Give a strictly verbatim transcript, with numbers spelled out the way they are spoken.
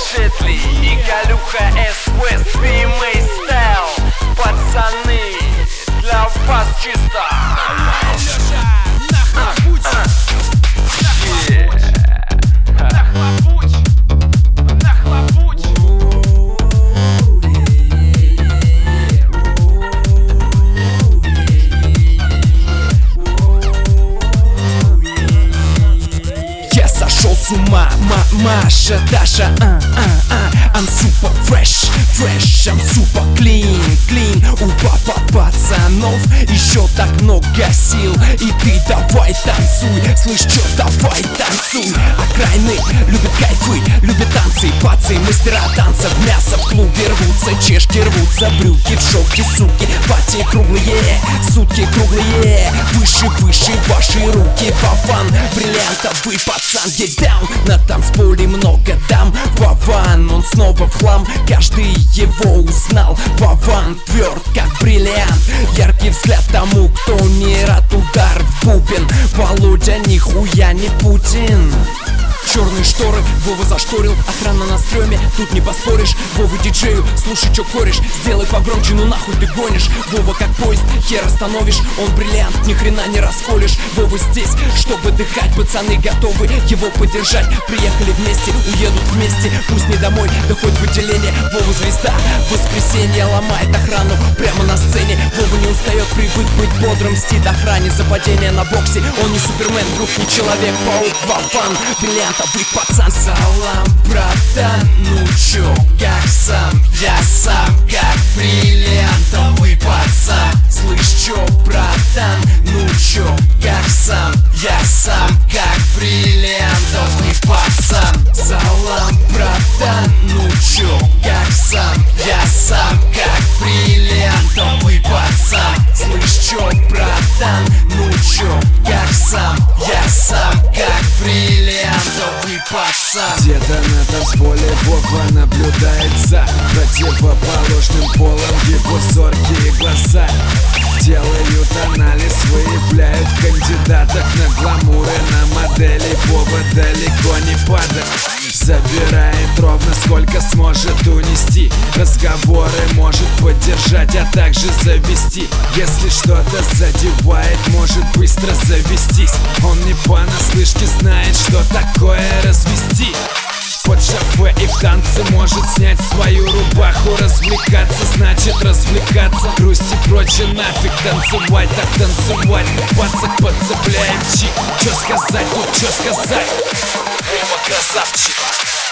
Джетли и Галюха эс West би эм эй Style. Пацаны, для вас чисто. Я сошел с ума, ма Маша, Даша, а, а, а, I'm super fresh, fresh, I'm super clean, clean. У папа пацанов еще так много сил. И ты давай танцуй, слышь, чё, давай танцуй. Окраины любят кайфы, любят танцы, пацы, мастера танцев. Мясо в клубе рвутся, чешки рвутся, брюки в шоке, суки. Пати круглые, сутки круглые, выше, выше ваши руки. Вован, бриллиантовый пацан, get down. На танцполе много дам. Вован, он снова в хлам, каждый его узнал. Вован тверд, как бриллиант, яркий взгляд тому, кто не рад. Удар в бубен, Володя нихуя не Путин. Черные шторы, Вова зашторил, охрана на стреме, тут не поспоришь. Вова диджею, слушай, чё кореш, сделай погромче, ну нахуй ты гонишь. Вова как поезд, хер остановишь, он бриллиант, ни хрена не расколешь. Вова здесь, чтобы дыхать, пацаны готовы его поддержать. Приехали вместе, уедут вместе, пусть не домой, да хоть в отделение. Вова звезда, в воскресенье ломает охрану прямо на сцене. Вова не устает, привык быть бодрым, мстит охране за падение на боксе. Он не Супермен, друг, не Человек-паук, Вован, бриллиант. Вы пацан, салам, братан, ну чё, как сам, я сам, как бриллиантовый пацан. Слышь, чё, братан, ну чё, как сам, я сам, как бриллиантовый пацан. Салам, братан, ну чё, как сам, я сам, как бриллиантовый пацан. Слышь, чё, братан, ну чё, как сам, я сам, как бриллиантовый пацан. Где-то на танцполе Вова наблюдает за противоположным полом. Его зоркие глаза делают анализ, выявляют кандидатов на гламуры, на модели. Вова далеко не падает, забирает ровно сколько сможет унести. Разговоры может поддержать, а также завести. Если что-то задевает, может быстро завестись. Он не понаслышке знает, что такое развести. Под шофе и в танце может снять свою рубаху. Развлекаться значит развлекаться. Грусть и прочее нафиг, танцевать так танцевать. Пацак подцепляем чик. Чё сказать, тут чё сказать? Вова красавчик.